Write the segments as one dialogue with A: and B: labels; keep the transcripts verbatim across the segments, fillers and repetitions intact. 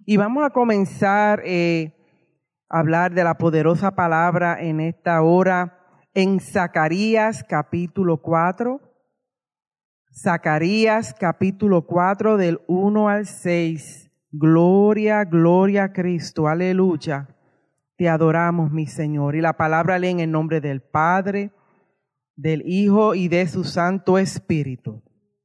A: Y vamos a comenzar eh, a hablar de la poderosa palabra en esta hora en Zacarías capítulo cuatro. Zacarías capítulo cuatro del uno al seis. Gloria, gloria a Cristo, aleluya. Te adoramos, mi Señor. Y la palabra lee en el nombre del Padre, del Hijo y de su Santo Espíritu.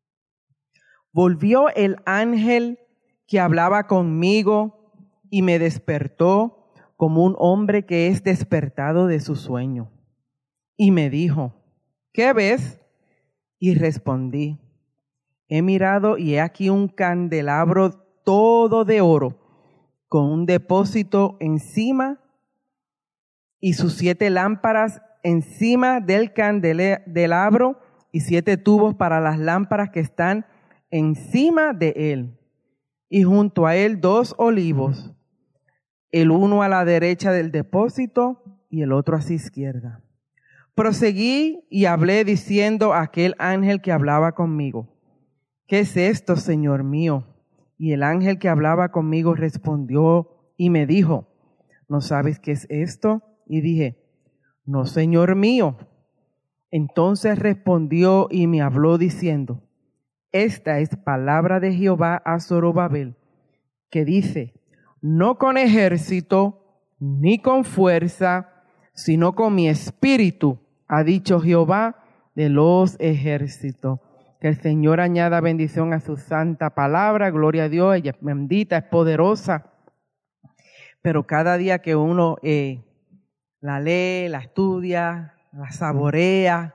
A: Volvió el ángel que hablaba conmigo y me despertó como un hombre que es despertado de su sueño. Y me dijo, ¿qué ves? Y respondí, he mirado y he aquí un candelabro todo de oro, con un depósito encima y sus siete lámparas encima del candelabro y siete tubos para las lámparas que están encima de él. Y junto a él dos olivos, el uno a la derecha del depósito y el otro a su izquierda. Proseguí y hablé diciendo a aquel ángel que hablaba conmigo, ¿qué es esto, Señor mío? Y el ángel que hablaba conmigo respondió y me dijo, ¿no sabes qué es esto? Y dije, no, Señor mío. Entonces respondió y me habló diciendo, esta es palabra de Jehová a Zorobabel, que dice, no con ejército ni con fuerza, sino con mi espíritu, ha dicho Jehová de los ejércitos. Que el Señor añada bendición a su santa palabra, gloria a Dios, ella es bendita, es poderosa. Pero cada día que uno eh, la lee, la estudia, la saborea,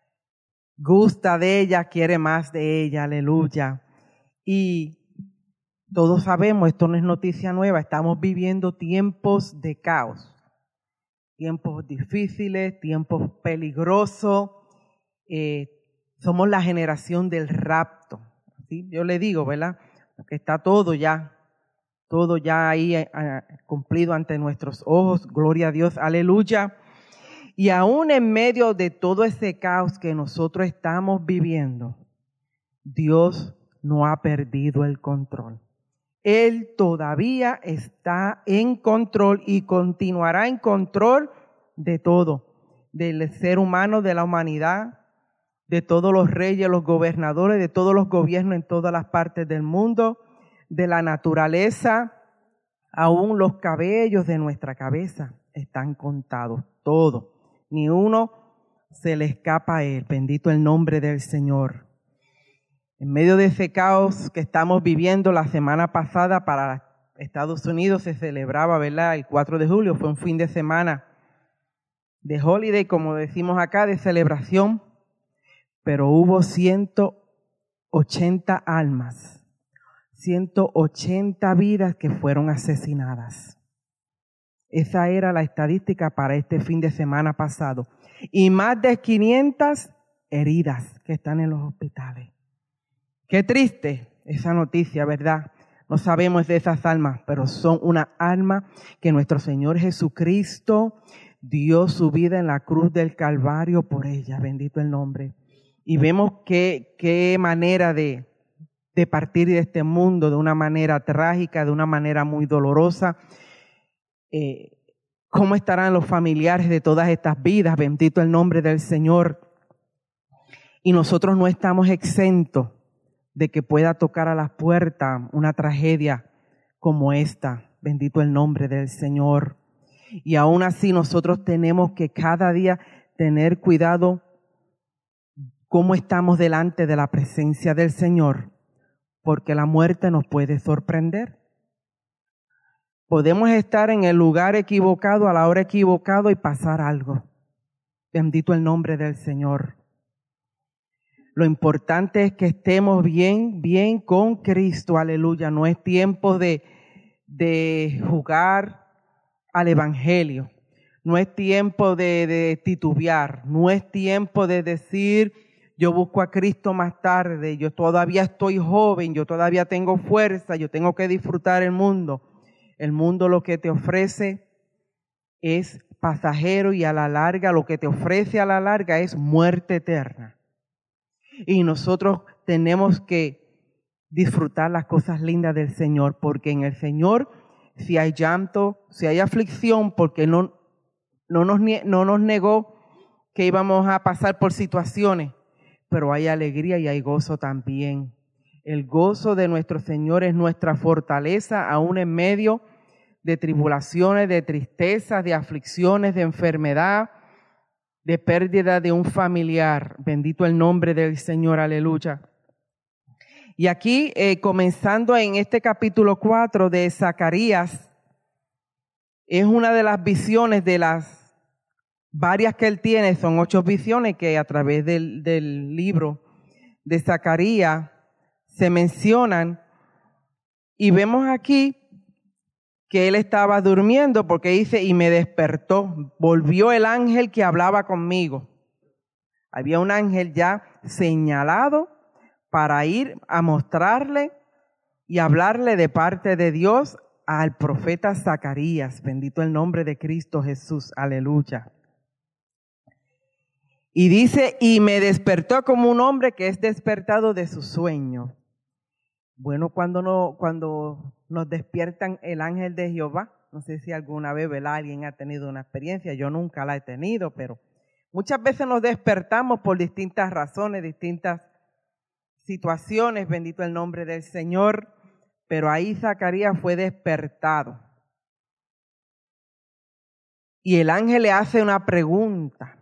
A: gusta de ella, quiere más de ella, aleluya. Y todos sabemos, esto no es noticia nueva, estamos viviendo tiempos de caos, tiempos difíciles, tiempos peligrosos. Eh, somos la generación del rapto, ¿sí? Yo le digo, ¿verdad? Que está todo ya, todo ya ahí eh, cumplido ante nuestros ojos, gloria a Dios, aleluya. Y aún en medio de todo ese caos que nosotros estamos viviendo, Dios no ha perdido el control. Él todavía está en control y continuará en control de todo, del ser humano, de la humanidad, de todos los reyes, los gobernadores, de todos los gobiernos en todas las partes del mundo, de la naturaleza, aún los cabellos de nuestra cabeza están contados, todos. Ni uno se le escapa a él. Bendito el nombre del Señor. En medio de ese caos que estamos viviendo, la semana pasada para Estados Unidos se celebraba, ¿verdad? El cuatro de julio fue un fin de semana de holiday, como decimos acá, de celebración, pero hubo ciento ochenta almas, ciento ochenta vidas que fueron asesinadas. Esa era la estadística para este fin de semana pasado. Y más de quinientas heridas que están en los hospitales. Qué triste esa noticia, ¿verdad? No sabemos de esas almas, pero son una alma que nuestro Señor Jesucristo dio su vida en la cruz del Calvario por ella. Bendito el nombre. Y vemos qué, qué manera de, de partir de este mundo, de una manera trágica, de una manera muy dolorosa. Eh, ¿Cómo estarán los familiares de todas estas vidas? Bendito el nombre del Señor. Y nosotros no estamos exentos de que pueda tocar a las puertas una tragedia como esta. Bendito el nombre del Señor. Y aún así nosotros tenemos que cada día tener cuidado cómo estamos delante de la presencia del Señor, porque la muerte nos puede sorprender. Podemos estar en el lugar equivocado, a la hora equivocada y pasar algo. Bendito el nombre del Señor. Lo importante es que estemos bien, bien con Cristo, aleluya. No es tiempo de, de jugar al Evangelio. No es tiempo de, de titubear. No es tiempo de decir, yo busco a Cristo más tarde, yo todavía estoy joven, yo todavía tengo fuerza, yo tengo que disfrutar el mundo. El mundo lo que te ofrece es pasajero y a la larga, lo que te ofrece a la larga es muerte eterna. Y nosotros tenemos que disfrutar las cosas lindas del Señor, porque en el Señor, si hay llanto, si hay aflicción, porque no, no, nos, no nos negó que íbamos a pasar por situaciones, pero hay alegría y hay gozo también. El gozo de nuestro Señor es nuestra fortaleza, aún en medio de tribulaciones, de tristezas, de aflicciones, de enfermedad, de pérdida de un familiar. Bendito el nombre del Señor, aleluya. Y aquí, eh, comenzando en este capítulo cuatro de Zacarías, es una de las visiones de las varias que él tiene, son ocho visiones que a través del, del libro de Zacarías se mencionan. Y vemos aquí que él estaba durmiendo porque dice, y me despertó, volvió el ángel que hablaba conmigo. Había un ángel ya señalado para ir a mostrarle y hablarle de parte de Dios al profeta Zacarías. Bendito el nombre de Cristo Jesús, aleluya. Y dice, y me despertó como un hombre que es despertado de su sueño. Bueno, cuando, no, cuando nos despiertan el ángel de Jehová, no sé si alguna vez, ¿verdad?, alguien ha tenido una experiencia, yo nunca la he tenido, pero muchas veces nos despertamos por distintas razones, distintas situaciones, bendito el nombre del Señor, pero ahí Zacarías fue despertado. Y el ángel le hace una pregunta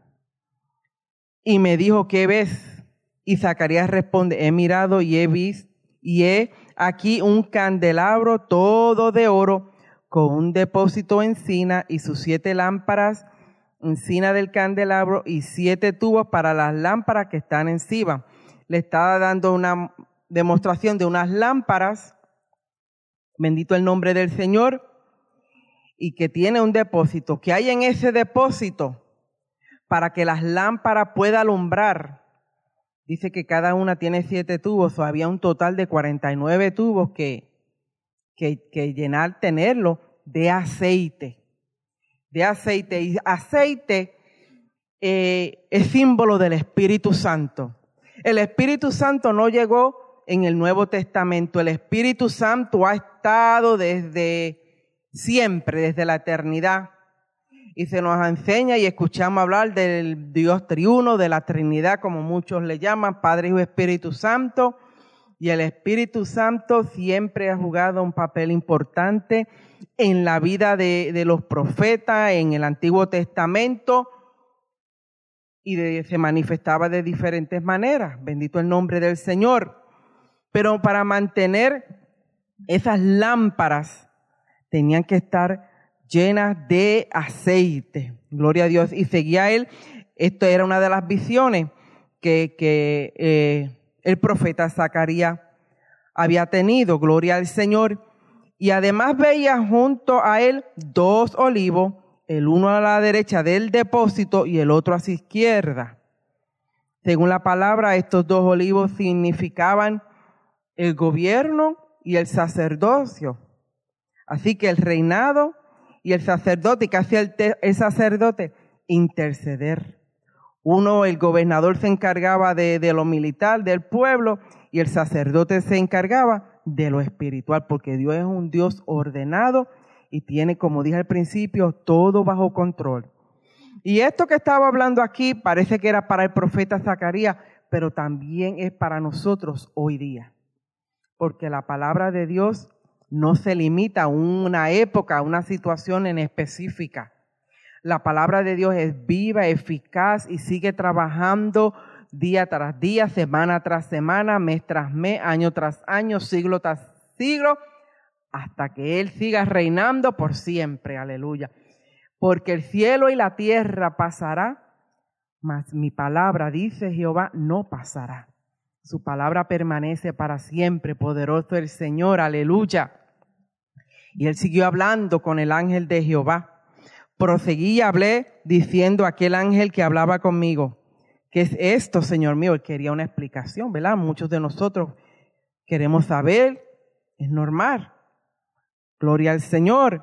A: y me dijo, ¿qué ves? Y Zacarías responde, he mirado y he visto, y he aquí un candelabro todo de oro con un depósito encina y sus siete lámparas encima del candelabro y siete tubos para las lámparas que están encima. Le estaba dando una demostración de unas lámparas, bendito el nombre del Señor, y que tiene un depósito. ¿Qué hay en ese depósito? Para que las lámparas puedan alumbrar. Dice que cada una tiene siete tubos, o había un total de cuarenta y nueve tubos que, que, que llenar, tenerlo de aceite. De aceite. Y aceite eh, es símbolo del Espíritu Santo. El Espíritu Santo no llegó en el Nuevo Testamento. El Espíritu Santo ha estado desde siempre, desde la eternidad. Y se nos enseña y escuchamos hablar del Dios triuno, de la Trinidad, como muchos le llaman, Padre, Hijo y Espíritu Santo. Y el Espíritu Santo siempre ha jugado un papel importante en la vida de, de los profetas, en el Antiguo Testamento, y de, se manifestaba de diferentes maneras. Bendito el nombre del Señor. Pero para mantener esas lámparas tenían que estar llenas de aceite. Gloria a Dios. Y seguía él, esto era una de las visiones que, que eh, el profeta Zacarías había tenido. Gloria al Señor. Y además veía junto a él dos olivos, el uno a la derecha del depósito y el otro a su izquierda. Según la palabra, estos dos olivos significaban el gobierno y el sacerdocio. Así que el reinado y el sacerdote, que hacía el, el sacerdote, interceder. Uno, el gobernador se encargaba de, de lo militar del pueblo y el sacerdote se encargaba de lo espiritual, porque Dios es un Dios ordenado y tiene, como dije al principio, todo bajo control. Y esto que estaba hablando aquí parece que era para el profeta Zacarías, pero también es para nosotros hoy día, porque la palabra de Dios no se limita a una época, a una situación en específica. La palabra de Dios es viva, eficaz y sigue trabajando día tras día, semana tras semana, mes tras mes, año tras año, siglo tras siglo, hasta que Él siga reinando por siempre. Aleluya. Porque el cielo y la tierra pasará, mas mi palabra, dice Jehová, no pasará. Su palabra permanece para siempre. Poderoso el Señor. Aleluya. Y él siguió hablando con el ángel de Jehová. Proseguí y hablé diciendo a aquel ángel que hablaba conmigo, ¿qué es esto, Señor mío? Él quería una explicación, ¿verdad? Muchos de nosotros queremos saber, es normal. Gloria al Señor.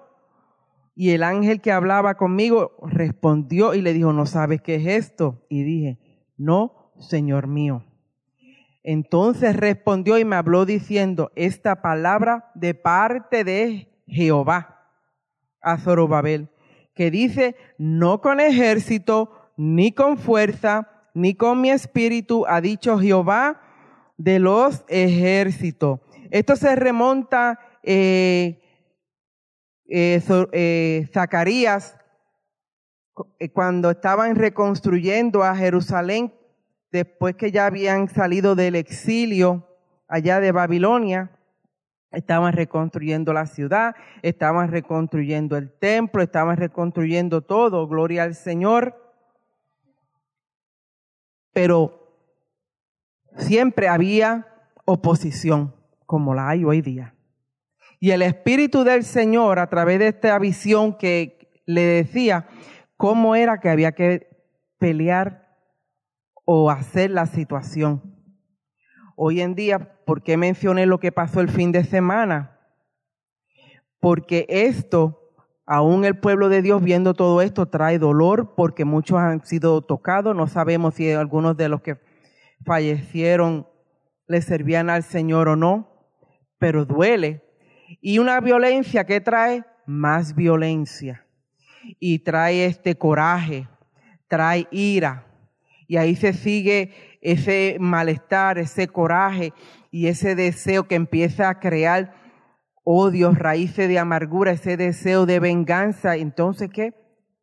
A: Y el ángel que hablaba conmigo respondió y le dijo, ¿no sabes qué es esto? Y dije, no, Señor mío. Entonces respondió y me habló diciendo, esta palabra de parte de Jehová a Zorobabel, que dice, no con ejército, ni con fuerza, ni con mi espíritu, ha dicho Jehová de los ejércitos. Esto se remonta eh, eh, so, eh, Zacarías, eh, cuando estaban reconstruyendo a Jerusalén, después que ya habían salido del exilio allá de Babilonia. Estaban reconstruyendo la ciudad, estaban reconstruyendo el templo, estaban reconstruyendo todo, gloria al Señor. Pero siempre había oposición, como la hay hoy día. Y el Espíritu del Señor, a través de esta visión que le decía cómo era que había que pelear o hacer la situación. Hoy en día, ¿por qué mencioné lo que pasó el fin de semana? Porque esto, aún el pueblo de Dios viendo todo esto, trae dolor porque muchos han sido tocados. No sabemos si algunos de los que fallecieron le servían al Señor o no, pero duele. Y una violencia que trae más violencia y trae este coraje, trae ira. Y ahí se sigue ese malestar, ese coraje y ese deseo que empieza a crear odios, raíces de amargura, ese deseo de venganza. Entonces, ¿qué?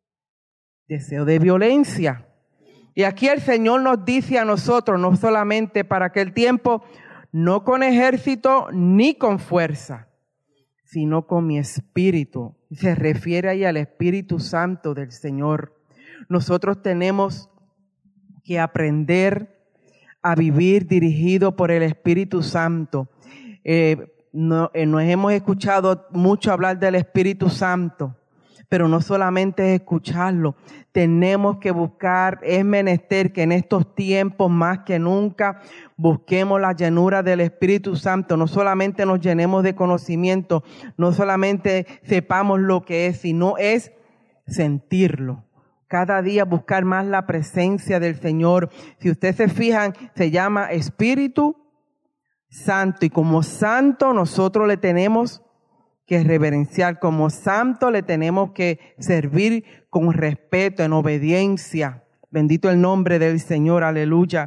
A: Deseo de violencia. Y aquí el Señor nos dice a nosotros, no solamente para aquel tiempo, no con ejército ni con fuerza, sino con mi espíritu. Se refiere ahí al Espíritu Santo del Señor. Nosotros tenemos que aprender a vivir dirigido por el Espíritu Santo. Eh, no, eh, nos hemos escuchado mucho hablar del Espíritu Santo, pero no solamente es escucharlo, tenemos que buscar, es menester que en estos tiempos más que nunca busquemos la llenura del Espíritu Santo, no solamente nos llenemos de conocimiento, no solamente sepamos lo que es, sino es sentirlo. Cada día buscar más la presencia del Señor. Si ustedes se fijan, se llama Espíritu Santo. Y como santo nosotros le tenemos que reverenciar. Como santo le tenemos que servir con respeto, en obediencia. Bendito el nombre del Señor. Aleluya.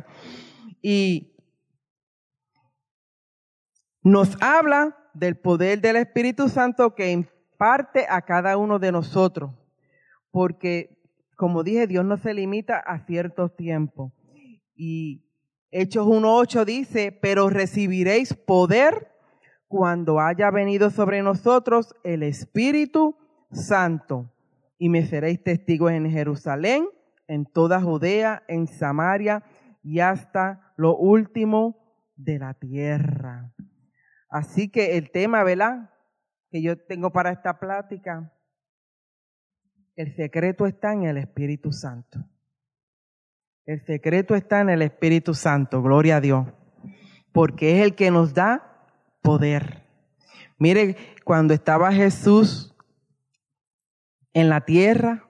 A: Y nos habla del poder del Espíritu Santo que imparte a cada uno de nosotros. Porque como dije, Dios no se limita a ciertos tiempos. Y Hechos uno ocho dice, pero recibiréis poder cuando haya venido sobre nosotros el Espíritu Santo. Y me seréis testigos en Jerusalén, en toda Judea, en Samaria y hasta lo último de la tierra. Así que el tema, ¿verdad?, que yo tengo para esta plática, el secreto está en el Espíritu Santo. El secreto está en el Espíritu Santo, gloria a Dios, porque es el que nos da poder. Mire, cuando estaba Jesús en la tierra,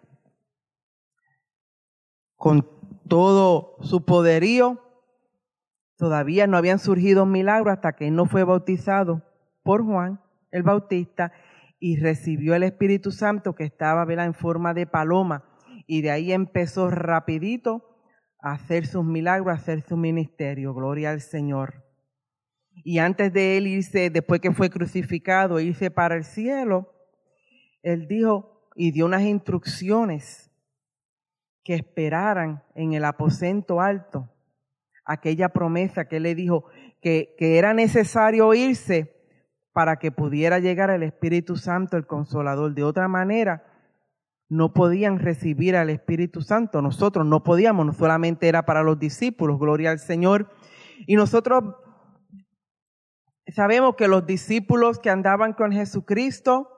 A: con todo su poderío, todavía no habían surgido milagros hasta que él no fue bautizado por Juan el Bautista y recibió el Espíritu Santo que estaba, ¿verdad?, en forma de paloma, y de ahí empezó rapidito a hacer sus milagros, a hacer su ministerio, gloria al Señor. Y antes de él irse, después que fue crucificado, irse para el cielo, él dijo y dio unas instrucciones que esperaran en el aposento alto aquella promesa que él le dijo que, que era necesario irse para que pudiera llegar el Espíritu Santo, el Consolador. De otra manera, no podían recibir al Espíritu Santo. Nosotros no podíamos, no solamente era para los discípulos, gloria al Señor. Y nosotros sabemos que los discípulos que andaban con Jesucristo,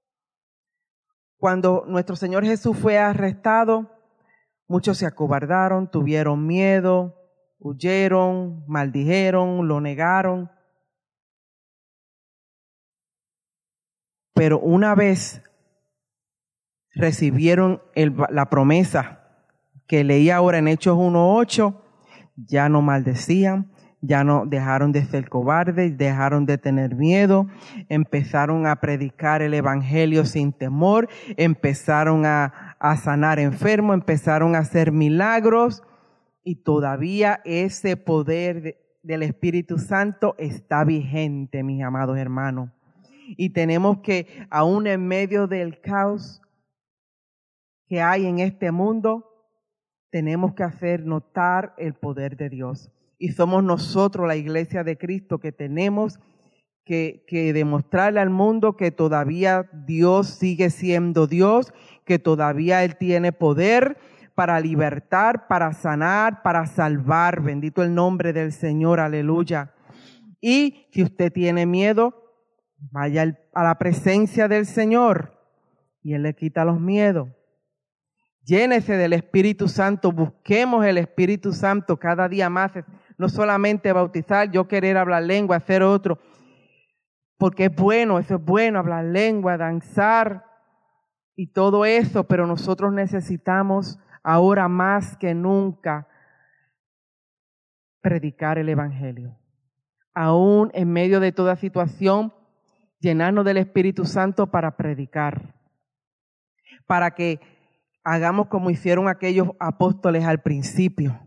A: cuando nuestro Señor Jesús fue arrestado, muchos se acobardaron, tuvieron miedo, huyeron, maldijeron, lo negaron. Pero una vez recibieron el, la promesa que leí ahora en Hechos uno ocho, ya no maldecían, ya no dejaron de ser cobardes, dejaron de tener miedo, empezaron a predicar el evangelio sin temor, empezaron a, a sanar enfermos, empezaron a hacer milagros, y todavía ese poder de, del Espíritu Santo está vigente, mis amados hermanos. Y tenemos que, aún en medio del caos que hay en este mundo, tenemos que hacer notar el poder de Dios. Y somos nosotros, la iglesia de Cristo, que tenemos que, que demostrarle al mundo que todavía Dios sigue siendo Dios, que todavía Él tiene poder para libertar, para sanar, para salvar. Bendito el nombre del Señor, aleluya. Y si usted tiene miedo, vaya a la presencia del Señor y Él le quita los miedos. Llénese del Espíritu Santo, busquemos el Espíritu Santo cada día más. No solamente bautizar, yo querer hablar lengua, hacer otro, porque es bueno, eso es bueno, hablar lengua, danzar y todo eso, pero nosotros necesitamos ahora más que nunca predicar el Evangelio. Aún en medio de toda situación, llenarnos del Espíritu Santo para predicar, para que hagamos como hicieron aquellos apóstoles al principio.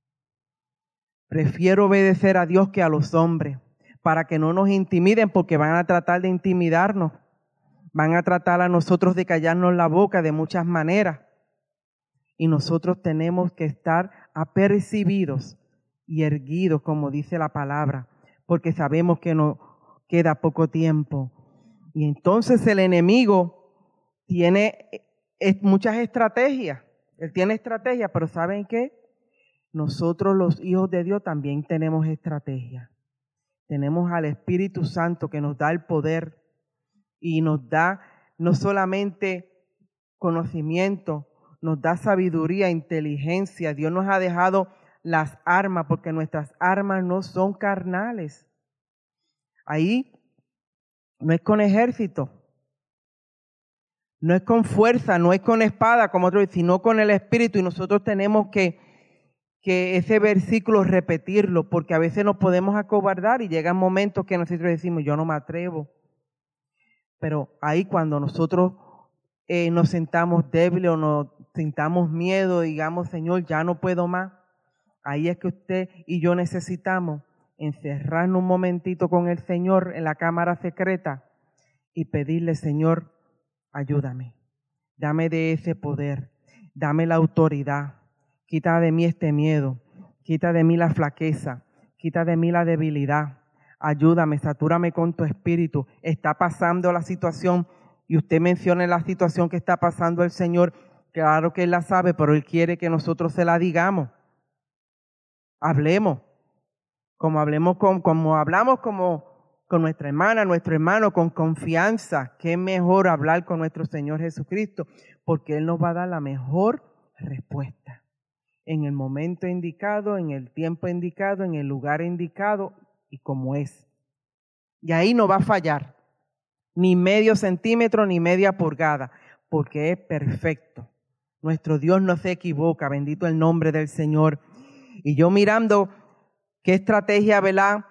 A: Prefiero obedecer a Dios que a los hombres, para que no nos intimiden, porque van a tratar de intimidarnos. Van a tratar a nosotros de callarnos la boca de muchas maneras. Y nosotros tenemos que estar apercibidos y erguidos, como dice la palabra, porque sabemos que nos queda poco tiempo. Y entonces el enemigo tiene muchas estrategias. Él tiene estrategias, pero ¿saben qué? Nosotros los hijos de Dios también tenemos estrategias. Tenemos al Espíritu Santo que nos da el poder y nos da no solamente conocimiento, nos da sabiduría, inteligencia. Dios nos ha dejado las armas, porque nuestras armas no son carnales. Ahí no es con ejército, no es con fuerza, no es con espada, como otros, sino con el Espíritu. Y nosotros tenemos que, que ese versículo repetirlo, porque a veces nos podemos acobardar y llegan momentos que nosotros decimos, yo no me atrevo. Pero ahí cuando nosotros eh, nos sentamos débiles o nos sintamos miedo, digamos, Señor, ya no puedo más, ahí es que usted y yo necesitamos encerrarnos un momentito con el Señor en la cámara secreta y pedirle, Señor, ayúdame, dame de ese poder, dame la autoridad, quita de mí este miedo, quita de mí la flaqueza, quita de mí la debilidad, ayúdame, satúrame con tu espíritu. Está pasando la situación y usted menciona la situación que está pasando el Señor, claro que Él la sabe, pero Él quiere que nosotros se la digamos. Hablemos, como hablemos con, como hablamos como con nuestra hermana, nuestro hermano, con confianza. Qué mejor hablar con nuestro Señor Jesucristo, porque Él nos va a dar la mejor respuesta. En el momento indicado, en el tiempo indicado, en el lugar indicado y como es. Y ahí no va a fallar, ni medio centímetro, ni media pulgada, porque es perfecto. Nuestro Dios no se equivoca, bendito el nombre del Señor. Y yo mirando qué estrategia, ¿verdad?,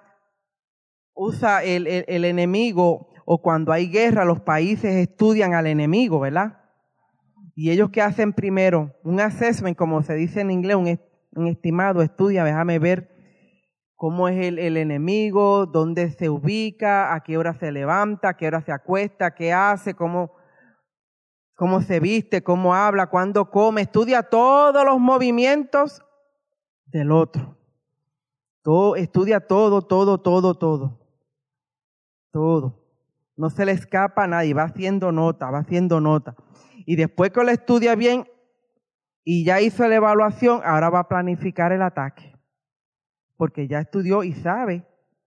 A: usa el, el, el enemigo, o cuando hay guerra, los países estudian al enemigo, ¿verdad? Y ellos, ¿qué hacen primero? Un assessment, como se dice en inglés, un, un estimado, estudia, déjame ver cómo es el, el enemigo, dónde se ubica, a qué hora se levanta, a qué hora se acuesta, qué hace, cómo, cómo se viste, cómo habla, cuándo come. Estudia todos los movimientos del otro. Todo, estudia todo, todo, todo, todo. Todo. No se le escapa a nadie, va haciendo nota, va haciendo nota. Y después que lo estudia bien y ya hizo la evaluación, ahora va a planificar el ataque. Porque ya estudió y sabe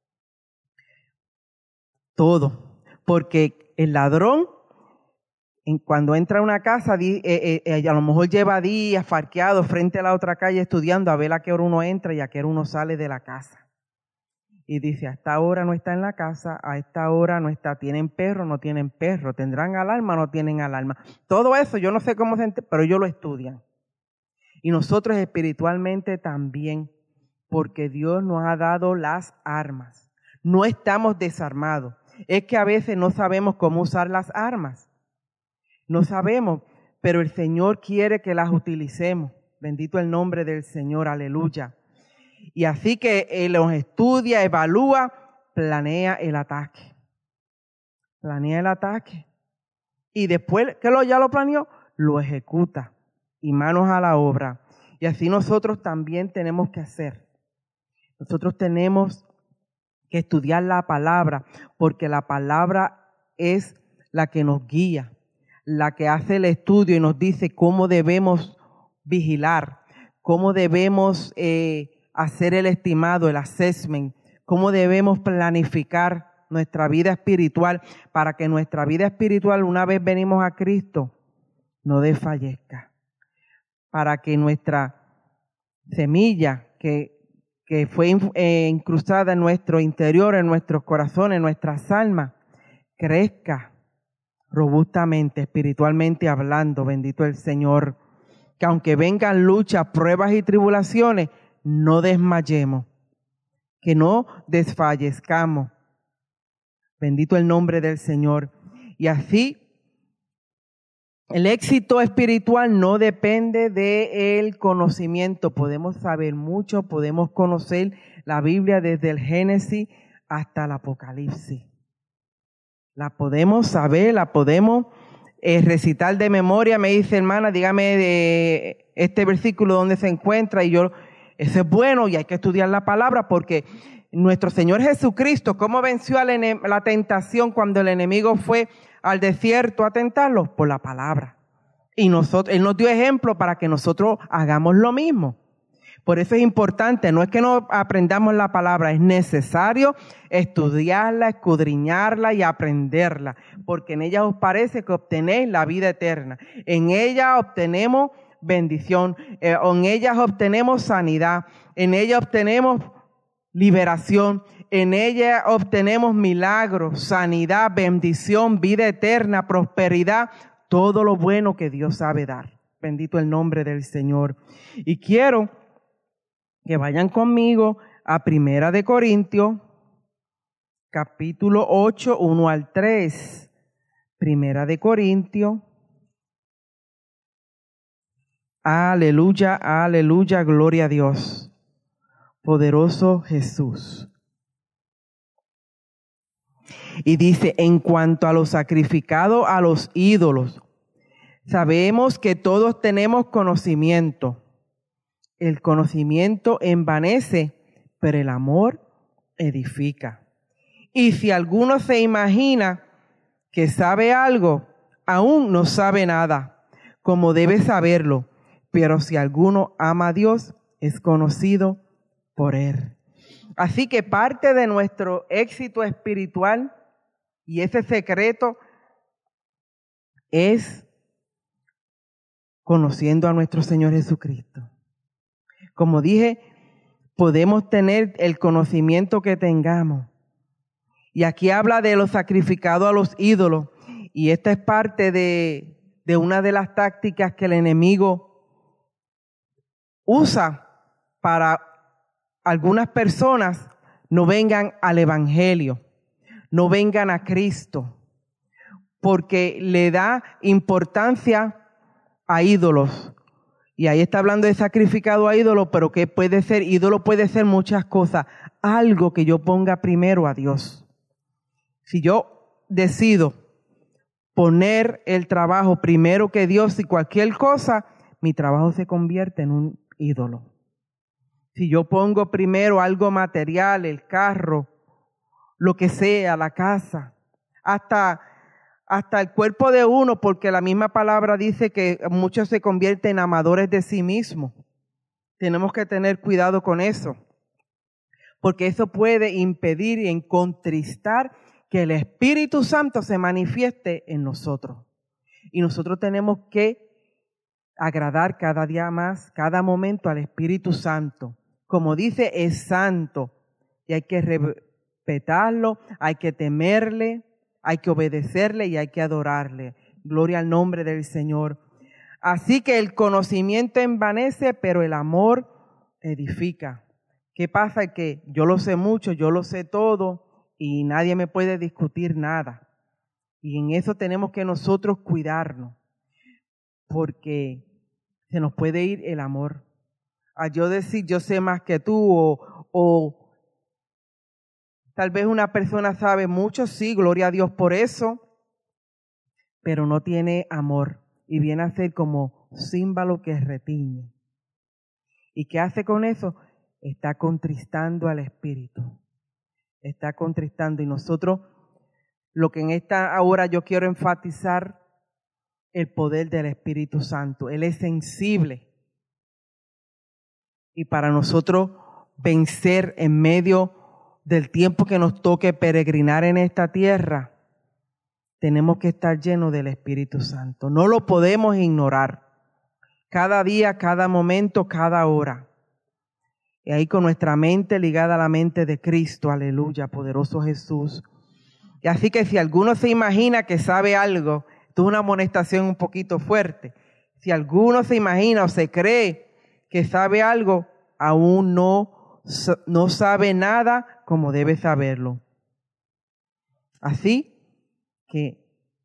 A: todo. Porque el ladrón, en, cuando entra a una casa, eh, eh, eh, a lo mejor lleva días parqueado frente a la otra calle estudiando a ver a qué hora uno entra y a qué hora uno sale de la casa. Y dice, a esta hora no está en la casa, a esta hora no está, tienen perro, no tienen perro, tendrán alarma, no tienen alarma. Todo eso, yo no sé cómo se entiende, pero ellos lo estudian. Y nosotros espiritualmente también porque Dios nos ha dado las armas. No estamos desarmados. Es que a veces no sabemos cómo usar las armas. No sabemos, pero el Señor quiere que las utilicemos. Bendito el nombre del Señor, aleluya. Y así que Él los estudia, evalúa, planea el ataque. Planea el ataque. Y después que lo, ya lo planeó, lo ejecuta. Y manos a la obra. Y así nosotros también tenemos que hacer. Nosotros tenemos que estudiar la palabra, porque la palabra es la que nos guía, la que hace el estudio y nos dice cómo debemos vigilar, cómo debemos eh, hacer el estimado, el assessment, cómo debemos planificar nuestra vida espiritual para que nuestra vida espiritual, una vez venimos a Cristo, no desfallezca, para que nuestra semilla que, que fue eh, incrustada en nuestro interior, en nuestros corazones, en nuestras almas, crezca robustamente, espiritualmente hablando, bendito el Señor. Que aunque vengan luchas, pruebas y tribulaciones, no desmayemos, que no desfallezcamos. Bendito el nombre del Señor. Y así, el éxito espiritual no depende del conocimiento. Podemos saber mucho, podemos conocer la Biblia desde el Génesis hasta el Apocalipsis. La podemos saber, la podemos eh, recitar de memoria. Me dice, hermana, dígame de este versículo donde se encuentra, y yo, eso es bueno y hay que estudiar la palabra, porque nuestro Señor Jesucristo, ¿cómo venció a la, la tentación cuando el enemigo fue al desierto a tentarlo? Por la palabra. Y nosotros, Él nos dio ejemplo para que nosotros hagamos lo mismo. Por eso es importante, no es que no aprendamos la palabra, es necesario estudiarla, escudriñarla y aprenderla, porque en ella os parece que obtenéis la vida eterna. En ella obtenemos bendición, eh, en ella obtenemos sanidad, en ella obtenemos liberación, en ella obtenemos milagros, sanidad, bendición, vida eterna, prosperidad, todo lo bueno que Dios sabe dar. Bendito el nombre del Señor. Y quiero que vayan conmigo a Primera de Corintios, capítulo ocho, uno al tres. Primera de Corintios. Aleluya, aleluya, gloria a Dios. Poderoso Jesús. Y dice, en cuanto a lo sacrificado a los ídolos, sabemos que todos tenemos conocimiento. El conocimiento envanece, pero el amor edifica. Y si alguno se imagina que sabe algo, aún no sabe nada, como debe saberlo. Pero si alguno ama a Dios, es conocido por Él. Así que parte de nuestro éxito espiritual y ese secreto es conociendo a nuestro Señor Jesucristo. Como dije, podemos tener el conocimiento que tengamos. Y aquí habla de lo sacrificado a los ídolos. Y esta es parte de, de una de las tácticas que el enemigo usa para algunas personas no vengan al Evangelio, no vengan a Cristo, porque le da importancia a ídolos. Y ahí está hablando de sacrificado a ídolo, pero ¿qué puede ser? Ídolo puede ser muchas cosas. Algo que yo ponga primero a Dios. Si yo decido poner el trabajo primero que Dios y cualquier cosa, mi trabajo se convierte en un ídolo. Si yo pongo primero algo material, el carro, lo que sea, la casa, hasta... hasta el cuerpo de uno, porque la misma palabra dice que muchos se convierten en amadores de sí mismos. Tenemos que tener cuidado con eso, porque eso puede impedir y contristar que el Espíritu Santo se manifieste en nosotros. Y nosotros tenemos que agradar cada día más, cada momento al Espíritu Santo. Como dice, es santo y hay que respetarlo, hay que temerle, hay que obedecerle y hay que adorarle. Gloria al nombre del Señor. Así que el conocimiento envanece, pero el amor edifica. ¿Qué pasa? Que yo lo sé mucho, yo lo sé todo y nadie me puede discutir nada. Y en eso tenemos que nosotros cuidarnos, porque se nos puede ir el amor. A yo decir yo sé más que tú, o, o tal vez una persona sabe mucho, sí, gloria a Dios por eso, pero no tiene amor y viene a ser como címbalo que retiñe. ¿Y qué hace con eso? Está contristando al Espíritu. Está contristando. Y nosotros, lo que en esta hora yo quiero enfatizar, el poder del Espíritu Santo. Él es sensible. Y para nosotros vencer en medio del tiempo que nos toque peregrinar en esta tierra, tenemos que estar llenos del Espíritu Santo. No lo podemos ignorar. Cada día, cada momento, cada hora. Y ahí con nuestra mente ligada a la mente de Cristo, aleluya, poderoso Jesús. Y así que si alguno se imagina que sabe algo, esto es una amonestación un poquito fuerte. Si alguno se imagina o se cree que sabe algo, aún no, no sabe nada como debe saberlo. Así que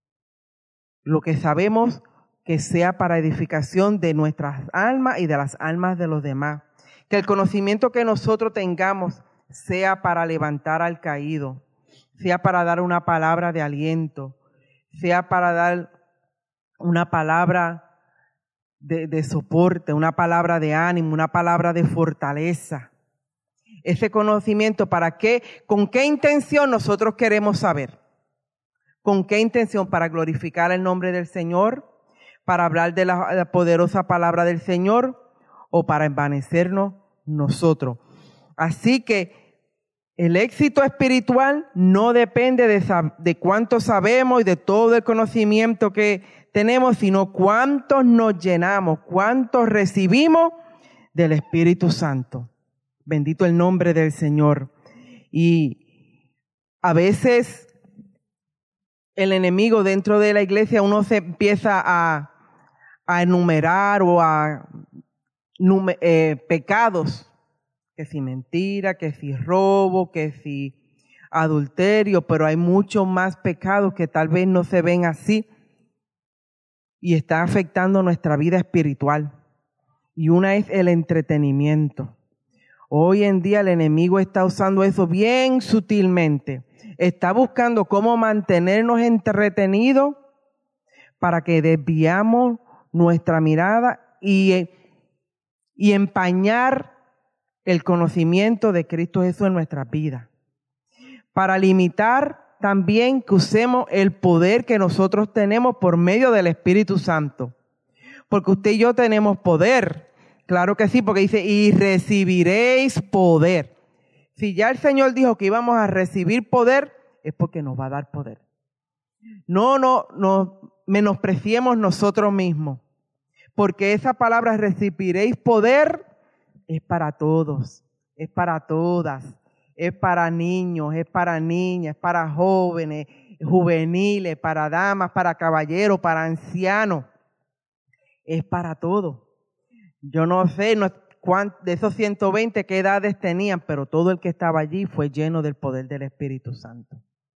A: lo que sabemos que sea para edificación de nuestras almas y de las almas de los demás. Que el conocimiento que nosotros tengamos sea para levantar al caído, sea para dar una palabra de aliento, sea para dar una palabra de, de soporte, una palabra de ánimo, una palabra de fortaleza. Ese conocimiento, ¿para qué? ¿Con qué intención nosotros queremos saber? ¿Con qué intención? Para glorificar el nombre del Señor, para hablar de la, la poderosa palabra del Señor o para envanecernos nosotros. Así que el éxito espiritual no depende de, de cuánto sabemos y de todo el conocimiento que tenemos, sino cuántos nos llenamos, cuántos recibimos del Espíritu Santo. Bendito el nombre del Señor. Y a veces el enemigo dentro de la iglesia, uno se empieza a, a enumerar o a nume, eh, pecados, que si mentira, que si robo, que si adulterio, pero hay muchos más pecados que tal vez no se ven así y están afectando nuestra vida espiritual. Y una es el entretenimiento. Hoy en día el enemigo está usando eso bien sutilmente. Está buscando cómo mantenernos entretenidos para que desviamos nuestra mirada y, y empañar el conocimiento de Cristo Jesús en nuestras vidas. Para limitar también que usemos el poder que nosotros tenemos por medio del Espíritu Santo. Porque usted y yo tenemos poder. Claro que sí, porque dice, y recibiréis poder. Si ya el Señor dijo que íbamos a recibir poder, es porque nos va a dar poder. No, no, no menospreciemos nosotros mismos. Porque esa palabra recibiréis poder es para todos, es para todas, es para niños, es para niñas, es para jóvenes, juveniles, para damas, para caballeros, para ancianos. Es para todos. Yo no sé no, de esos ciento veinte qué edades tenían, pero todo el que estaba allí fue lleno del poder del Espíritu Santo.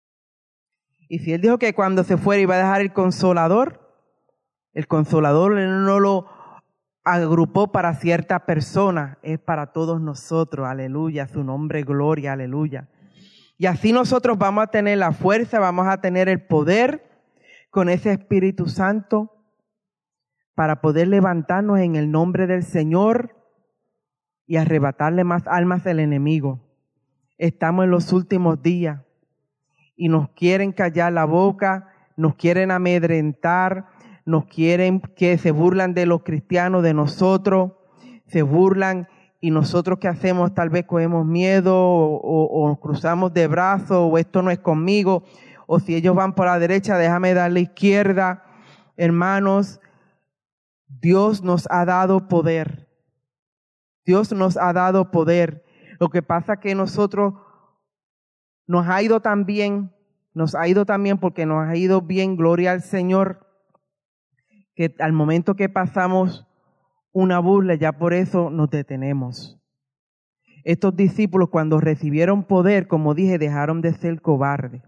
A: Y si Él dijo que cuando se fuera iba a dejar el Consolador, el Consolador no lo agrupó para cierta persona, es para todos nosotros, aleluya, su nombre, gloria, aleluya. Y así nosotros vamos a tener la fuerza, vamos a tener el poder con ese Espíritu Santo para poder levantarnos en el nombre del Señor y arrebatarle más almas al enemigo. Estamos en los últimos días y nos quieren callar la boca, nos quieren amedrentar, nos quieren que se burlan de los cristianos, de nosotros, se burlan y nosotros ¿qué hacemos? Tal vez cogemos miedo o, o, o cruzamos de brazos o esto no es conmigo o si ellos van por la derecha déjame dar la izquierda. Hermanos, Dios nos ha dado poder. Dios nos ha dado poder. Lo que pasa es que nosotros nos ha ido tan bien, nos ha ido tan bien porque nos ha ido bien, gloria al Señor, que al momento que pasamos una burla, ya por eso nos detenemos. Estos discípulos, cuando recibieron poder, como dije, dejaron de ser cobardes.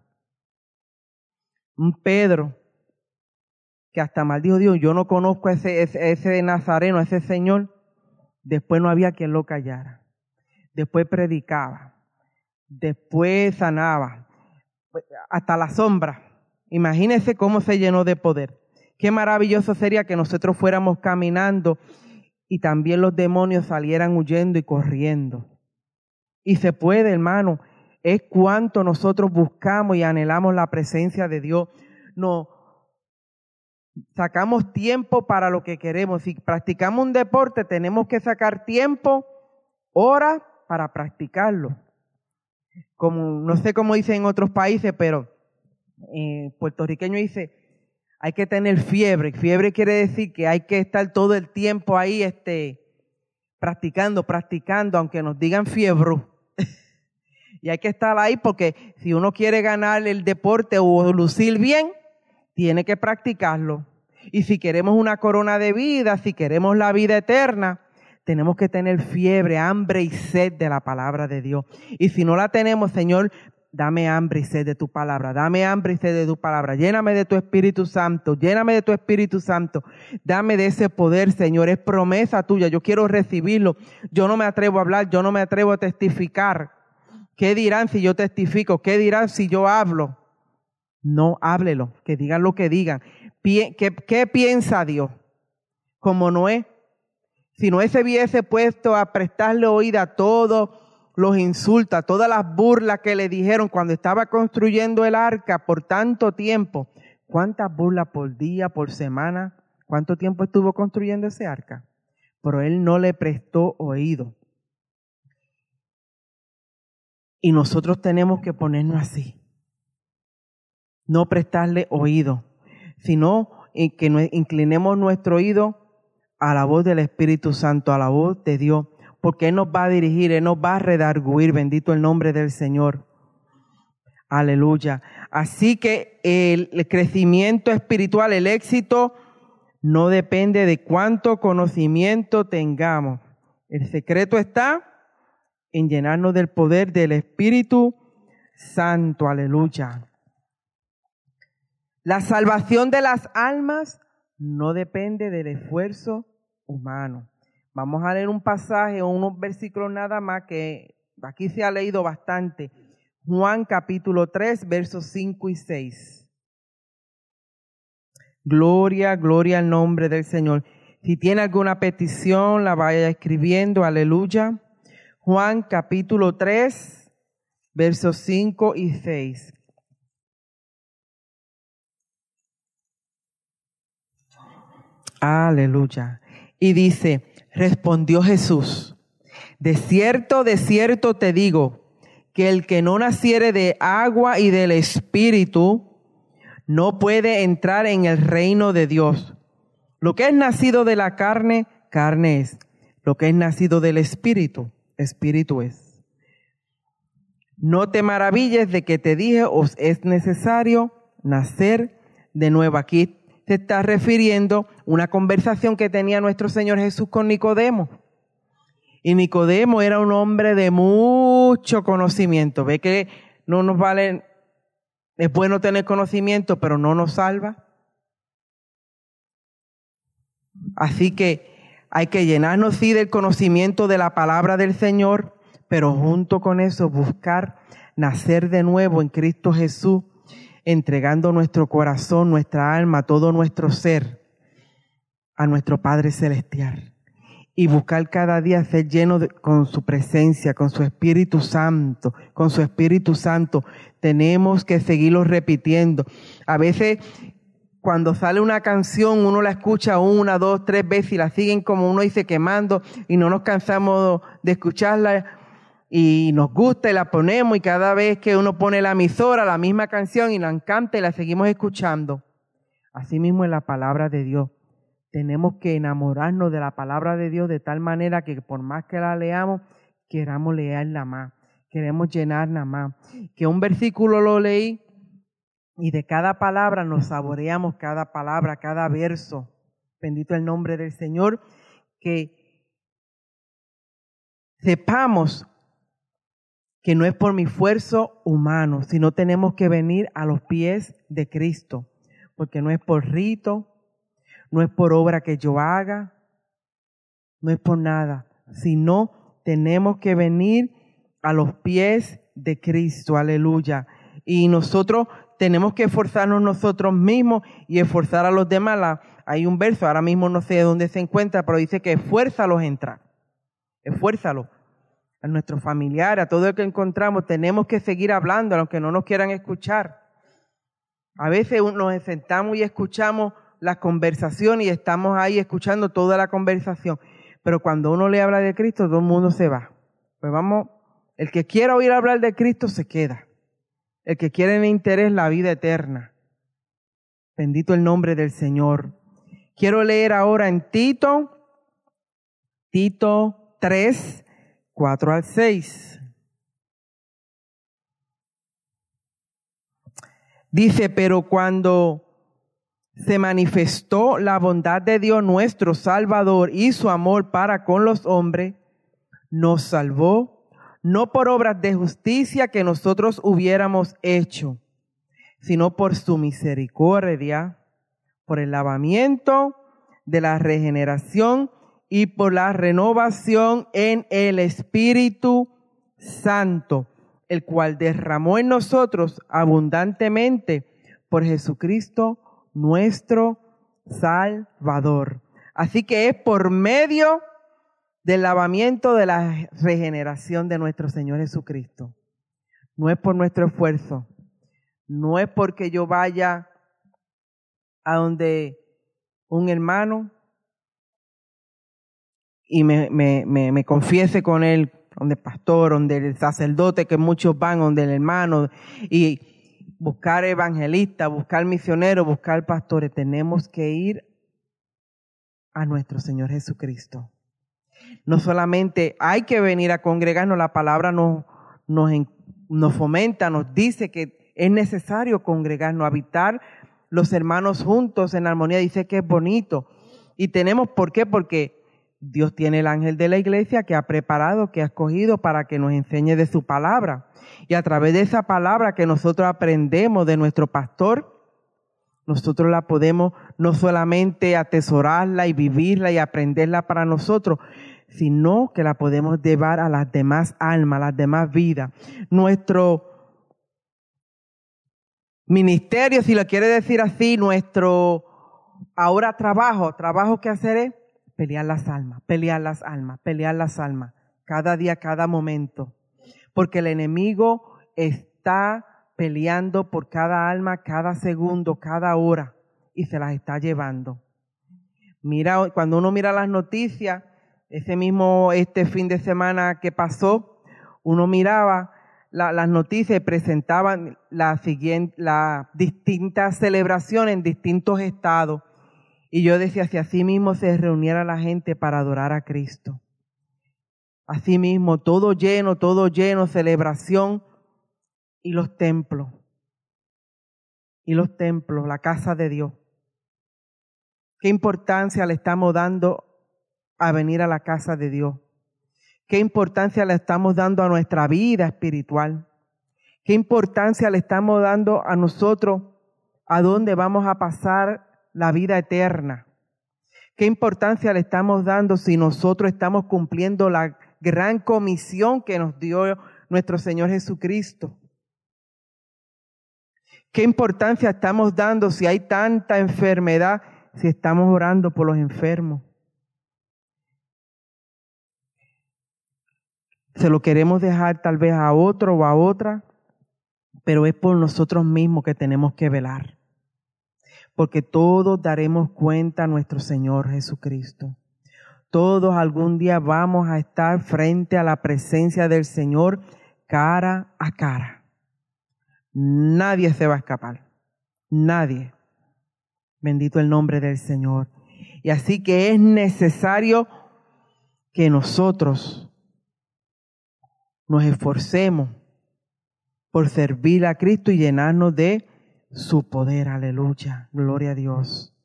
A: Un Pedro que hasta maldijo Dios, yo no conozco a ese, ese, ese nazareno, a ese señor. Después no había quien lo callara. Después predicaba. Después sanaba. Hasta la sombra. Imagínense cómo se llenó de poder. Qué maravilloso sería que nosotros fuéramos caminando y también los demonios salieran huyendo y corriendo. Y se puede, hermano. Es cuanto nosotros buscamos y anhelamos la presencia de Dios. No. Sacamos tiempo para lo que queremos. Si practicamos un deporte, tenemos que sacar tiempo, horas, para practicarlo. Como, no sé cómo dicen en otros países, pero eh, puertorriqueño dice, hay que tener fiebre. Fiebre quiere decir que hay que estar todo el tiempo ahí este, practicando, practicando, aunque nos digan fiebre. Y hay que estar ahí porque si uno quiere ganar el deporte o lucir bien, tiene que practicarlo. Y si queremos una corona de vida, si queremos la vida eterna, tenemos que tener fiebre, hambre y sed de la palabra de Dios. Y si no la tenemos, Señor, dame hambre y sed de tu palabra. Dame hambre y sed de tu palabra. Lléname de tu Espíritu Santo. Lléname de tu Espíritu Santo. Dame de ese poder, Señor. Es promesa tuya. Yo quiero recibirlo. Yo no me atrevo a hablar. Yo no me atrevo a testificar. ¿Qué dirán si yo testifico? ¿Qué dirán si yo hablo? No, háblelo, que digan lo que digan. ¿Qué, qué piensa Dios? Como Noé. Si Noé se hubiese puesto a prestarle oído a todos los insultos, a todas las burlas que le dijeron cuando estaba construyendo el arca por tanto tiempo. ¿Cuántas burlas por día, por semana? ¿Cuánto tiempo estuvo construyendo ese arca? Pero él no le prestó oído. Y nosotros tenemos que ponernos así. No prestarle oído, sino que inclinemos nuestro oído a la voz del Espíritu Santo, a la voz de Dios, porque Él nos va a dirigir, Él nos va a redarguir, bendito el nombre del Señor. Aleluya. Así que el, el crecimiento espiritual, el éxito, no depende de cuánto conocimiento tengamos. El secreto está en llenarnos del poder del Espíritu Santo. Aleluya. La salvación de las almas no depende del esfuerzo humano. Vamos a leer un pasaje o unos versículos nada más que aquí se ha leído bastante. Juan capítulo tres, versos cinco y seis. Gloria, gloria al nombre del Señor. Si tiene alguna petición, la vaya escribiendo. Aleluya. Juan capítulo tres, versos cinco y seis. Aleluya. Y dice, respondió Jesús, de cierto, de cierto te digo, que el que no naciere de agua y del Espíritu, no puede entrar en el reino de Dios. Lo que es nacido de la carne, carne es. Lo que es nacido del Espíritu, Espíritu es. No te maravilles de que te dije, os es necesario nacer de nuevo. Aquí se está refiriendo a una conversación que tenía nuestro Señor Jesús con Nicodemo. Y Nicodemo era un hombre de mucho conocimiento. Ve que no nos vale, es bueno tener conocimiento, pero no nos salva. Así que hay que llenarnos sí del conocimiento de la palabra del Señor, pero junto con eso buscar nacer de nuevo en Cristo Jesús, entregando nuestro corazón, nuestra alma, todo nuestro ser a nuestro Padre Celestial. Y buscar cada día ser lleno de, con su presencia, con su Espíritu Santo, con su Espíritu Santo. Tenemos que seguirlo repitiendo. A veces cuando sale una canción uno la escucha una, dos, tres veces y la siguen como uno dice quemando y no nos cansamos de escucharla y nos gusta y la ponemos y cada vez que uno pone la emisora, la misma canción y la encanta y la seguimos escuchando. Así mismo es la palabra de Dios. Tenemos que enamorarnos de la palabra de Dios de tal manera que por más que la leamos, queramos leerla más, queremos llenarla más. Que un versículo lo leí y de cada palabra nos saboreamos cada palabra, cada verso. Bendito el nombre del Señor. Que sepamos que no es por mi esfuerzo humano, sino tenemos que venir a los pies de Cristo, porque no es por rito, no es por obra que yo haga, no es por nada, sino tenemos que venir a los pies de Cristo, aleluya. Y nosotros tenemos que esforzarnos nosotros mismos y esforzar a los demás. La, hay un verso, ahora mismo no sé dónde se encuentra, pero dice que esfuérzalos a entrar, esfuérzalos. A nuestros familiares, a todo el que encontramos, tenemos que seguir hablando, aunque no nos quieran escuchar. A veces nos sentamos y escuchamos las conversaciones y estamos ahí escuchando toda la conversación, pero cuando uno le habla de Cristo, todo el mundo se va. Pues vamos, el que quiera oír hablar de Cristo se queda. El que quiere en interés la vida eterna. Bendito el nombre del Señor. Quiero leer ahora en Tito, Tito tres, cuatro al seis. Dice, pero cuando se manifestó la bondad de Dios nuestro Salvador y su amor para con los hombres, nos salvó, no por obras de justicia que nosotros hubiéramos hecho, sino por su misericordia, por el lavamiento de la regeneración y por la renovación en el Espíritu Santo, el cual derramó en nosotros abundantemente por Jesucristo nuestro Salvador. Así que es por medio del lavamiento de la regeneración de nuestro Señor Jesucristo. No es por nuestro esfuerzo, no es porque yo vaya a donde un hermano y me, me, me, me confiese con él, donde el pastor, donde el sacerdote, que muchos van, donde el hermano, y buscar evangelistas, buscar misioneros, buscar pastores. Tenemos que ir a nuestro Señor Jesucristo. No solamente hay que venir a congregarnos, la palabra nos, nos, nos fomenta, nos dice que es necesario congregarnos, habitar los hermanos juntos en armonía. Dice que es bonito. Y tenemos, ¿por qué? Porque Dios tiene el ángel de la iglesia que ha preparado, que ha escogido para que nos enseñe de su palabra. Y a través de esa palabra que nosotros aprendemos de nuestro pastor, nosotros la podemos no solamente atesorarla y vivirla y aprenderla para nosotros, sino que la podemos llevar a las demás almas, a las demás vidas. Nuestro ministerio, si lo quiere decir así, nuestro ahora trabajo, trabajo que hacer es pelear las almas, pelear las almas, pelear las almas, cada día, cada momento. Porque el enemigo está peleando por cada alma, cada segundo, cada hora, y se las está llevando. Mira, cuando uno mira las noticias, ese mismo este fin de semana que pasó, uno miraba la, las noticias y presentaban la siguiente, las distintas celebraciones en distintos estados. Y yo decía, si así mismo se reuniera la gente para adorar a Cristo. Así mismo, todo lleno, todo lleno, celebración. Y los templos. Y los templos, la casa de Dios. ¿Qué importancia le estamos dando a venir a la casa de Dios? ¿Qué importancia le estamos dando a nuestra vida espiritual? ¿Qué importancia le estamos dando a nosotros a dónde vamos a pasar la vida eterna? ¿Qué importancia le estamos dando si nosotros estamos cumpliendo la gran comisión que nos dio nuestro Señor Jesucristo? ¿Qué importancia estamos dando si hay tanta enfermedad, si estamos orando por los enfermos? Se lo queremos dejar tal vez a otro o a otra, pero es por nosotros mismos que tenemos que velar. Porque todos daremos cuenta a nuestro Señor Jesucristo. Todos algún día vamos a estar frente a la presencia del Señor cara a cara. Nadie se va a escapar. Nadie. Bendito el nombre del Señor. Y así que es necesario que nosotros nos esforcemos por servir a Cristo y llenarnos de su poder. Aleluya. Gloria a Dios.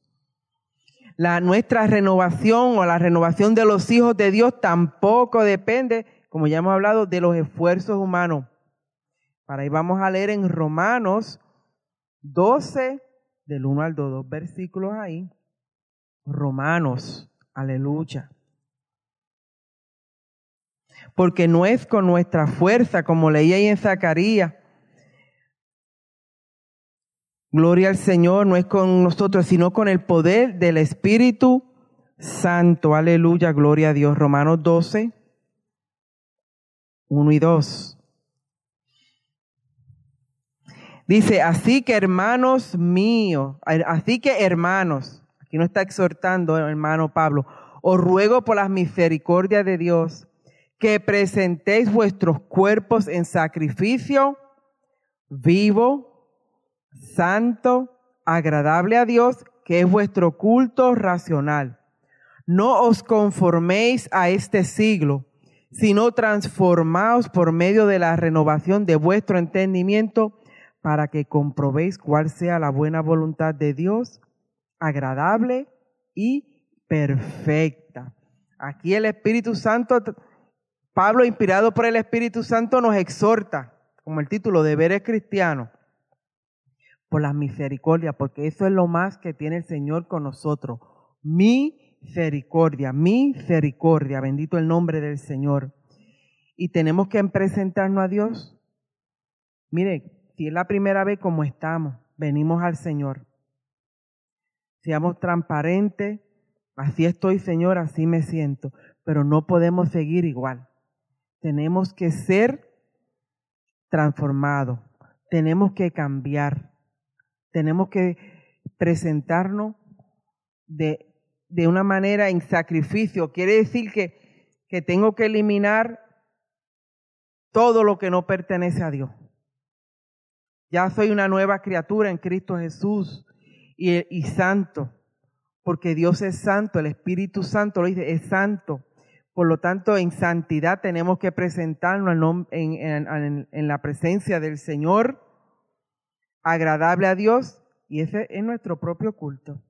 A: La, nuestra renovación o la renovación de los hijos de Dios tampoco depende como ya hemos hablado, de los esfuerzos humanos. Para ahí vamos a leer en Romanos doce, del uno al dos, dos versículos ahí. Romanos, aleluya. Porque no es con nuestra fuerza, como leía ahí en Zacarías. Gloria al Señor, no es con nosotros, sino con el poder del Espíritu Santo. Aleluya, gloria a Dios. Romanos doce, uno y dos. Dice, así que hermanos míos, así que hermanos, aquí no está exhortando el hermano Pablo, os ruego por las misericordias de Dios que presentéis vuestros cuerpos en sacrificio vivo, santo, agradable a Dios, que es vuestro culto racional. No os conforméis a este siglo, sino transformaos por medio de la renovación de vuestro entendimiento, para que comprobéis cuál sea la buena voluntad de Dios, agradable y perfecta. Aquí el Espíritu Santo, Pablo, inspirado por el Espíritu Santo, nos exhorta, como el título, deberes cristianos, por las misericordias, porque eso es lo más que tiene el Señor con nosotros. Misericordia, misericordia, bendito el nombre del Señor. Y tenemos que presentarnos a Dios. Mire, si es la primera vez como estamos, venimos al Señor. Seamos transparentes, así estoy, Señor, así me siento, pero no podemos seguir igual. Tenemos que ser transformados, tenemos que cambiar, tenemos que presentarnos de, de una manera en sacrificio. Quiere decir que, que tengo que eliminar todo lo que no pertenece a Dios. Ya soy una nueva criatura en Cristo Jesús y, y santo, porque Dios es santo, el Espíritu Santo lo dice, es santo. Por lo tanto, en santidad tenemos que presentarnos en, en, en, en la presencia del Señor, agradable a Dios, y ese es nuestro propio culto,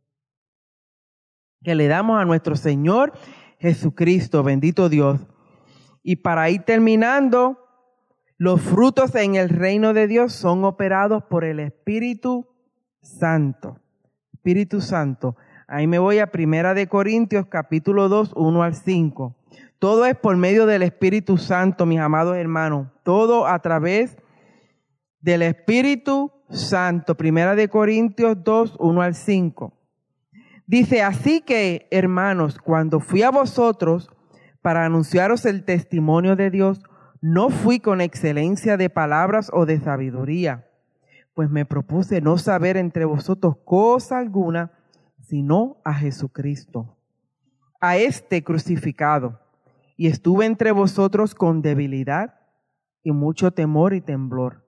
A: que le damos a nuestro Señor Jesucristo, bendito Dios. Y para ir terminando, los frutos en el reino de Dios son operados por el Espíritu Santo. Espíritu Santo. Ahí me voy a Primera de Corintios, capítulo dos, uno al cinco. Todo es por medio del Espíritu Santo, mis amados hermanos. Todo a través del Espíritu Santo. Primera de Corintios dos, uno al cinco. Dice, así que, hermanos, cuando fui a vosotros para anunciaros el testimonio de Dios, no fui con excelencia de palabras o de sabiduría, pues me propuse no saber entre vosotros cosa alguna, sino a Jesucristo, a este crucificado. Y estuve entre vosotros con debilidad y mucho temor y temblor.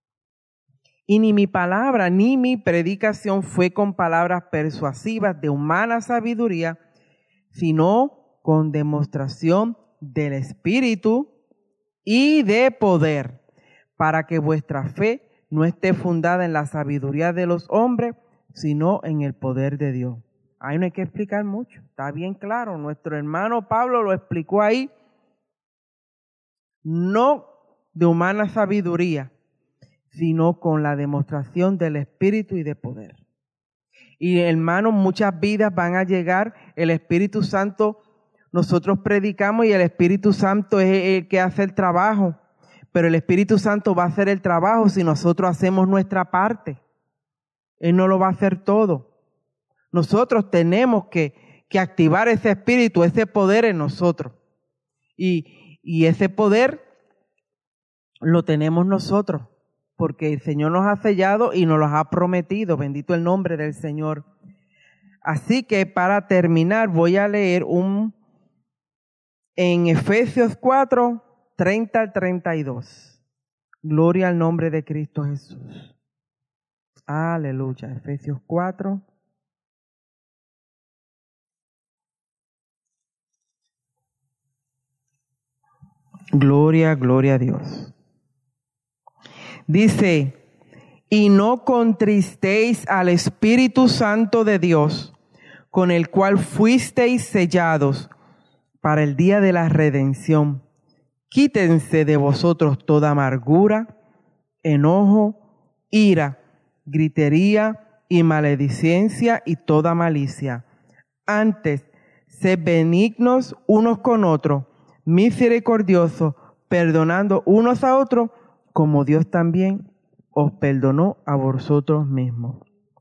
A: Y ni mi palabra ni mi predicación fue con palabras persuasivas de humana sabiduría, sino con demostración del Espíritu y de poder, para que vuestra fe no esté fundada en la sabiduría de los hombres, sino en el poder de Dios. Ahí no hay que explicar mucho, está bien claro. Nuestro hermano Pablo lo explicó ahí, no de humana sabiduría, sino con la demostración del Espíritu y de poder. Y hermanos, muchas vidas van a llegar, el Espíritu Santo, nosotros predicamos y el Espíritu Santo es el que hace el trabajo, pero el Espíritu Santo va a hacer el trabajo si nosotros hacemos nuestra parte. Él no lo va a hacer todo. Nosotros tenemos que, que activar ese Espíritu, ese poder en nosotros. Y, y ese poder lo tenemos nosotros, porque el Señor nos ha sellado y nos lo ha prometido. Bendito el nombre del Señor. Así que para terminar voy a leer un en Efesios cuatro, treinta al treinta y dos. Gloria al nombre de Cristo Jesús. Aleluya. Efesios cuatro. Gloria, gloria a Dios. Dice, y no contristéis al Espíritu Santo de Dios, con el cual fuisteis sellados para el día de la redención. Quítense de vosotros toda amargura, enojo, ira, gritería y maledicencia y toda malicia. Antes, sed benignos unos con otros, misericordiosos, perdonando unos a otros, como Dios también os perdonó a vosotros mismos.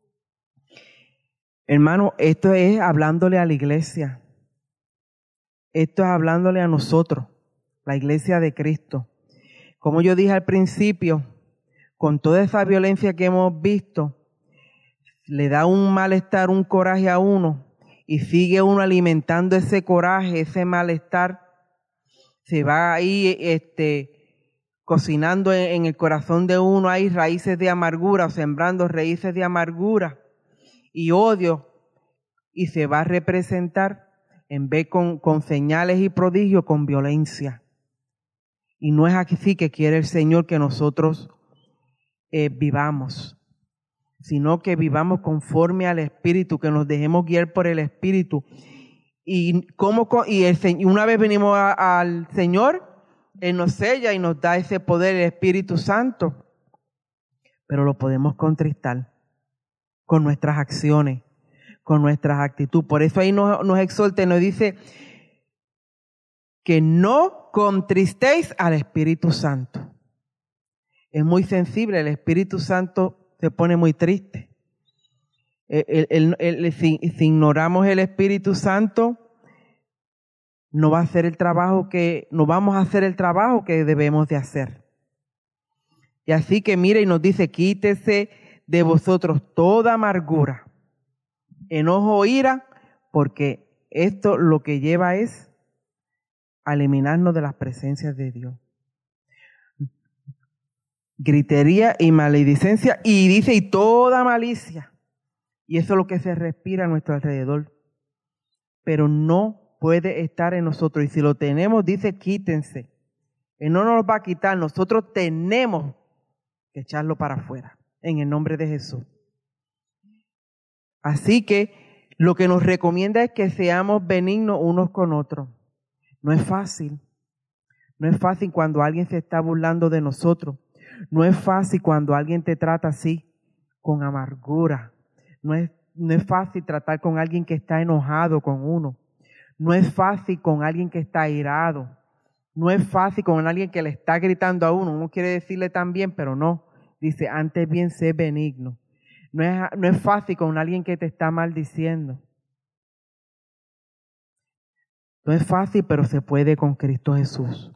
A: Hermano, esto es hablándole a la iglesia. Esto es hablándole a nosotros, la iglesia de Cristo. Como yo dije al principio, con toda esa violencia que hemos visto, le da un malestar, un coraje a uno, y sigue uno alimentando ese coraje, ese malestar. Se va ahí este, cocinando en, en el corazón de uno, hay raíces de amargura, sembrando raíces de amargura y odio, y se va a representar en vez con, con señales y prodigios, con violencia. Y no es así que quiere el Señor que nosotros eh, vivamos, sino que vivamos conforme al Espíritu, que nos dejemos guiar por el Espíritu. Y, como, y, el, y una vez venimos a, al Señor, Él nos sella y nos da ese poder, el Espíritu Santo. Pero lo podemos contristar con nuestras acciones, con nuestras actitudes. Por eso ahí nos, nos exhorta y nos dice que no contristéis al Espíritu Santo. Es muy sensible, el Espíritu Santo se pone muy triste. El, el, el, el, si, si ignoramos el Espíritu Santo, no va a hacer el trabajo que, no vamos a hacer el trabajo que debemos de hacer. Y así que mire y nos dice, quítese de vosotros toda amargura, enojo o ira, porque esto lo que lleva es a eliminarnos de las presencias de Dios. Gritería y maledicencia, y dice, y toda malicia. Y eso es lo que se respira a nuestro alrededor. Pero no puede estar en nosotros. Y si lo tenemos, dice, quítense. Él no nos va a quitar. Nosotros tenemos que echarlo para afuera. En el nombre de Jesús. Así que lo que nos recomienda es que seamos benignos unos con otros. No es fácil. No es fácil cuando alguien se está burlando de nosotros. No es fácil cuando alguien te trata así, con amargura. No es, no es fácil tratar con alguien que está enojado con uno. No es fácil con alguien que está airado. No es fácil con alguien que le está gritando a uno. Uno quiere decirle también, pero no. Dice, antes bien sé benigno. No es, no es fácil con alguien que te está maldiciendo. No es fácil, pero se puede con Cristo Jesús.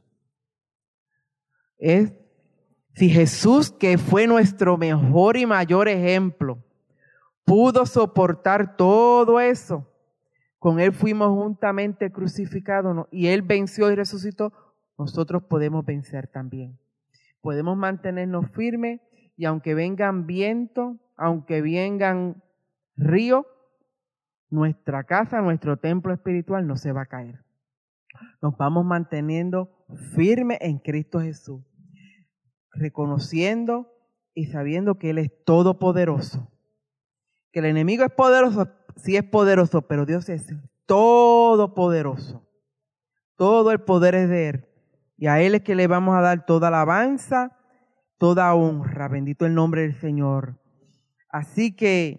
A: Es, si Jesús, que fue nuestro mejor y mayor ejemplo, pudo soportar todo eso, con Él fuimos juntamente crucificados, ¿no? Y Él venció y resucitó, nosotros podemos vencer también. Podemos mantenernos firmes y aunque vengan vientos, aunque vengan ríos, nuestra casa, nuestro templo espiritual no se va a caer. Nos vamos manteniendo firmes en Cristo Jesús, reconociendo y sabiendo que Él es todopoderoso. Que el enemigo es poderoso, sí es poderoso, pero Dios es todopoderoso. Todo el poder es de Él. Y a Él es que le vamos a dar toda alabanza, toda honra. Bendito el nombre del Señor. Así que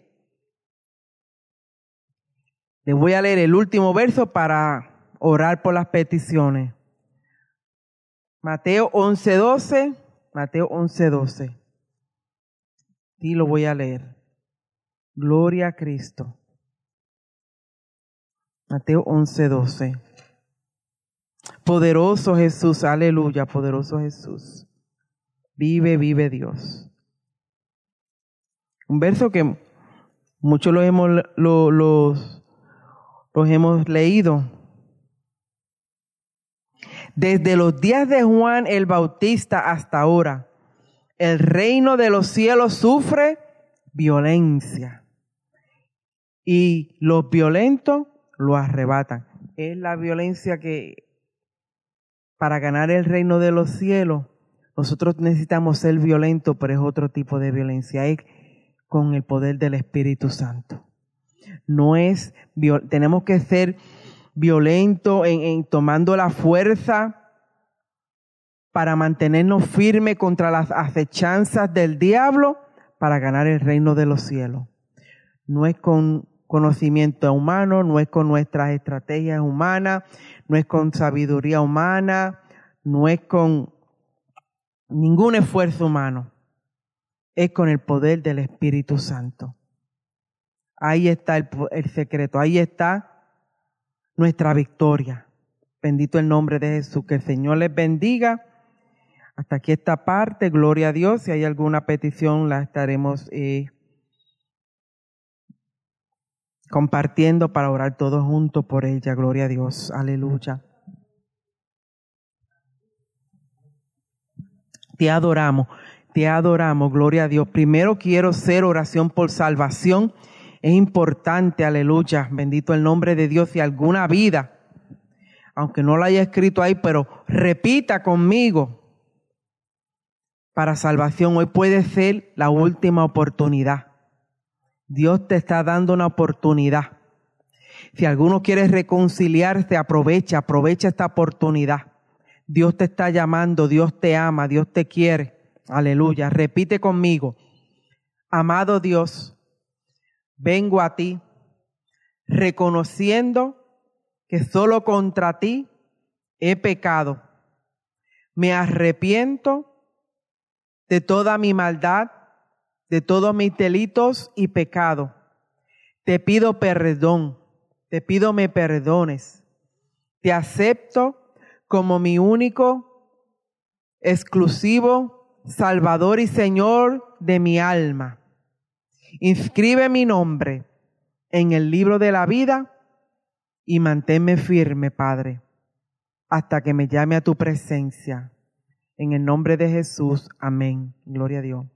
A: les voy a leer el último verso para orar por las peticiones. Mateo once doce. Mateo once doce. Y lo voy a leer. Gloria a Cristo. Mateo once doce. Poderoso Jesús, aleluya, poderoso Jesús. Vive, vive Dios. Un verso que muchos los hemos, lo, los, los hemos leído. Desde los días de Juan el Bautista hasta ahora, el reino de los cielos sufre violencia y los violentos lo arrebatan. Es la violencia que para ganar el reino de los cielos nosotros necesitamos ser violentos, pero es otro tipo de violencia, es con el poder del Espíritu Santo. No es, tenemos que ser violentos en, en tomando la fuerza para mantenernos firmes contra las acechanzas del diablo, para ganar el reino de los cielos. No es con conocimiento humano, no es con nuestras estrategias humanas, no es con sabiduría humana, no es con ningún esfuerzo humano. Es con el poder del Espíritu Santo. Ahí está el, el secreto, ahí está nuestra victoria. Bendito el nombre de Jesús. Que el Señor les bendiga. Hasta aquí esta parte, gloria a Dios. Si hay alguna petición, la estaremos eh, compartiendo para orar todos juntos por ella. Gloria a Dios, aleluya. Te adoramos, te adoramos, gloria a Dios. Primero quiero hacer oración por salvación. Es importante, aleluya, bendito el nombre de Dios. Si alguna vida, aunque no la haya escrito ahí, pero repita conmigo. Para salvación, hoy puede ser la última oportunidad. Dios te está dando una oportunidad. Si alguno quiere reconciliarse, aprovecha, aprovecha esta oportunidad. Dios te está llamando, Dios te ama, Dios te quiere. Aleluya. Repite conmigo. Amado Dios, vengo a ti reconociendo que solo contra ti he pecado. Me arrepiento de toda mi maldad, de todos mis delitos y pecados. Te pido perdón, te pido me perdones. Te acepto como mi único, exclusivo Salvador y Señor de mi alma. Inscribe mi nombre en el libro de la vida y manténme firme, Padre, hasta que me llame a tu presencia. En el nombre de Jesús, amén. Gloria a Dios.